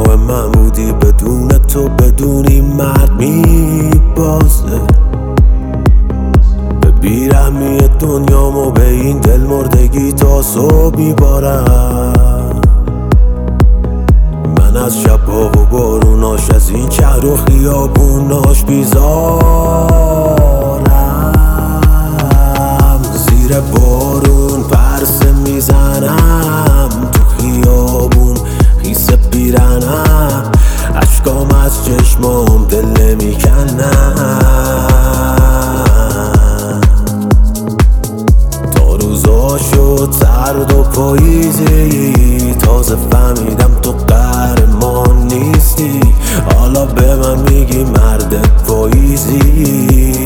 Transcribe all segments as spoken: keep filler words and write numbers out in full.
راه من بودی، بدون تو بدونی مرد میبازه. به بیرحمی دنیامو به این دل مردگی تا صبح میبارم. من از شب‌ها و باروناش، از این شهر و خیابوناش بیزارم. زیر بارون پرسه میزنم، تو خیابون خیسه پیرنم، اشکام از چشمام دل نمیکنم. تا روزا شد سرد و پاییزی، تازه فهمیدم تو قهرمان نیستی. حالا به من میگی مرد پاییزی.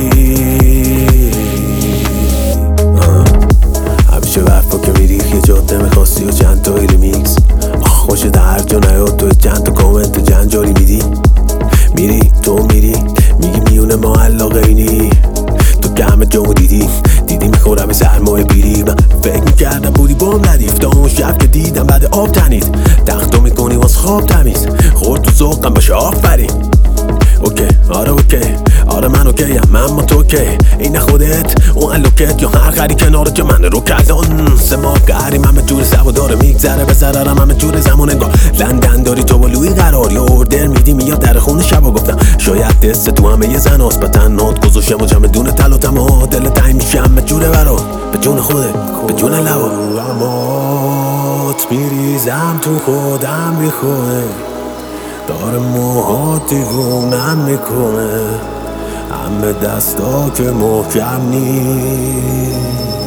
همیشه برفا که میری یه جاده میخواستی و چند تا ریمیکس. خوش در جا نیاد تو چند تا کامنت جنجاری میدی. میری تو میری میگی میونه ما علاقه اینی. تو که همه جامو دیدی دیدی میخورم سرمایه بیری. من فکر میکردم بودی بام ندیف، تا اون شب که دیدم بعد آب تنید. تختو میکنی واس خواب تمیز، خورد تو ذوقم باشه آفرین. اوکی آره اوکی آره من اوکیم، من با تو که این خودت اون الوکت یا هر خری کنار که من رو کردن. سه ماه قهریم همه جور سوا داره میگذره به ضررم همه جور زمان انگار لندن داری تو با لوی قرار یا اوردر میدی میاد در خونه شبا. گفتم شاید دست تو همه یه زن هست، به تنات گذاشتم و جمع دونه تل و تمام دل تایی میشم به جور برات، به جون خوده به جون لوا. امات میریزم تو خودم میخواه، داره موهات دیوونم میکنه. همه دستا که محکم نیست،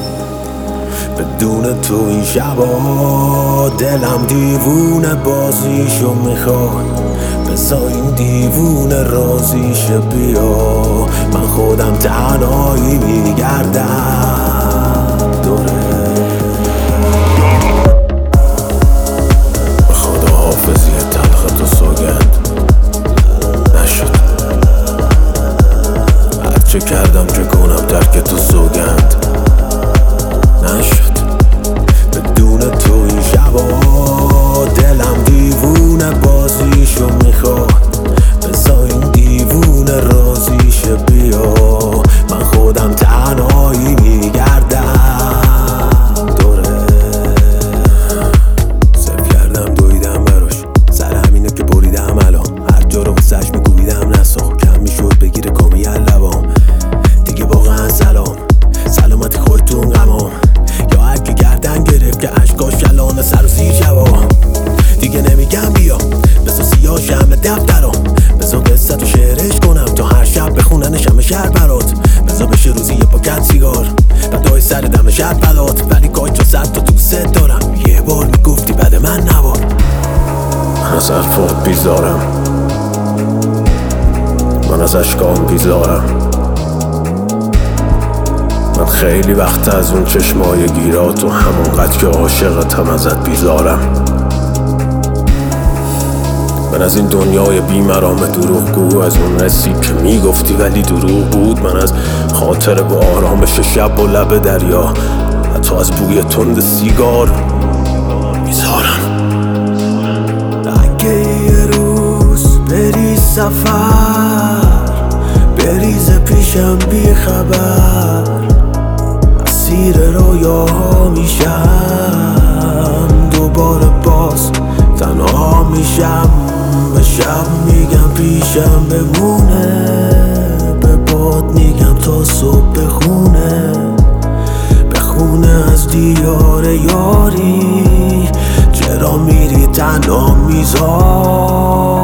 بدون تو این شبا دلم دیوونه بازیشو میخواد. بذار این دیوونه رازیشه بیا، من خودم تنهایی میگردم دوره. به خدا حافظی تلخت و سوگند نشد، هرچه کردم چه کنم ترک تو سوگند نشد. بدون تو این شبا دلم دیوونه بازیشو میخواد. بذار این دیوونه رازیشه بیا، من خودم تنهایی میگردم دوره. صرف کردم دویدم براش، سر همینه که بریدم الان. هر جا رو واسش میکوبیدم نساخ، کم میشد بگیره کامی لبام. دیگه واقعا سلام سلامتی خودتون غمام، یا هر که گردن گرفت که عشقاش کلانه سر و زیر جواب. دیگه نمیگم بیا بذار سیاه شمه دفترام، بذار قصت و شعرش کنم تا هر شب بخونن شمه شهر برات. بذار بشه روزی یه پاکت سیگار بعدای سر دم شهر بلات. ولی کاج و صد تا دوست دارم، یه بار میگفتی بعد من نبار. من از حرفات بیزارم، من از اشکام بیزارم. من خیلی وقت از اون چشمای گیرات و همونقدر که عاشقتم ازت بیزارم. من از این دنیای بیمرام دروغگو، از اون رسی که میگفتی ولی دروغ بود. من از خاطر با آرامش شب و لب دریا، حتی از بوی تند سیگار بیزارم. اگه یه روز بری سفر بریز پیشم بی خبر، اسیر رویاها میشم دوباره باز تنها میشم. به شب میگم پیشم بمونه، به باد میگم تا صبح بخونه. بخونه از دیار یاری، چرا میری تنها میذاری.